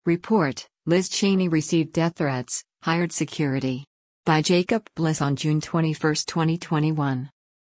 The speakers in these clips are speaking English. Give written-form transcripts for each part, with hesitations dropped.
Report: Liz Cheney received death threats, hired security. By Jacob Bliss on June 21, 2021.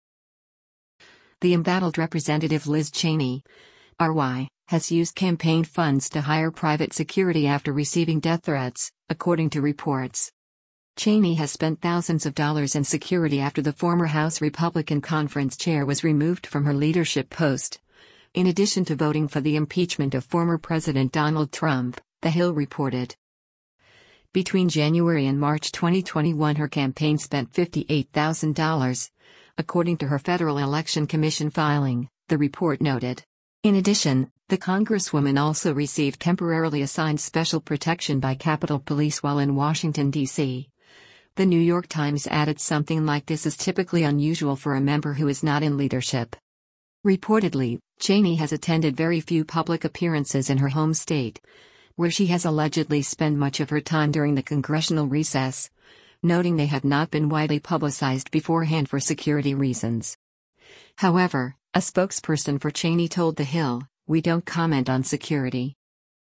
The embattled Representative Liz Cheney, RY, has used campaign funds to hire private security after receiving death threats, according to reports. Cheney has spent thousands of dollars in security after the former House Republican Conference chair was removed from her leadership post. In addition to voting for the impeachment of former President Donald Trump, The Hill reported. Between January and March 2021, her campaign spent $58,000, according to her Federal Election Commission filing, the report noted. In addition, the Congresswoman also received temporarily assigned special protection by Capitol Police while in Washington, D.C. The New York Times added something like this is typically unusual for a member who is not in leadership. Reportedly, Cheney has attended very few public appearances in her home state, where she has allegedly spent much of her time during the congressional recess, noting they have not been widely publicized beforehand for security reasons. However, a spokesperson for Cheney told The Hill, "We don't comment on security."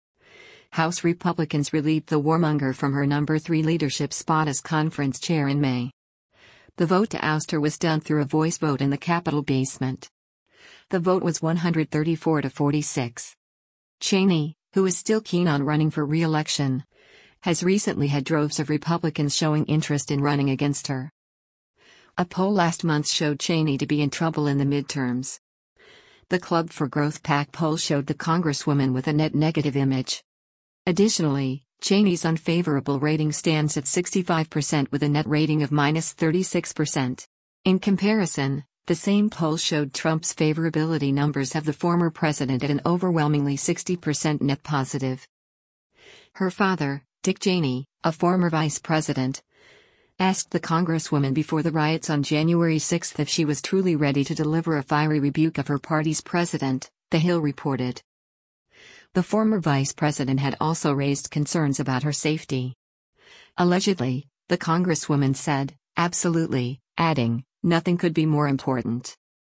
House Republicans relieved the warmonger from her number 3 leadership spot as conference chair in May. The vote to oust her was done through a voice vote in the Capitol basement. The vote was 134 to 46. Cheney, who is still keen on running for re-election, has recently had droves of Republicans showing interest in running against her. A poll last month showed Cheney to be in trouble in the midterms. The Club for Growth PAC poll showed the Congresswoman with a net negative image. Additionally, Cheney's unfavorable rating stands at 65% with a net rating of -36%. In comparison, the same poll showed Trump's favorability numbers have the former president at an overwhelmingly 60% net positive. Her father, Dick Cheney, a former vice president, asked the Congresswoman before the riots on January 6 if she was truly ready to deliver a fiery rebuke of her party's president, The Hill reported. The former vice president had also raised concerns about her safety. Allegedly, the Congresswoman said, "Absolutely," adding, "Nothing could be more important."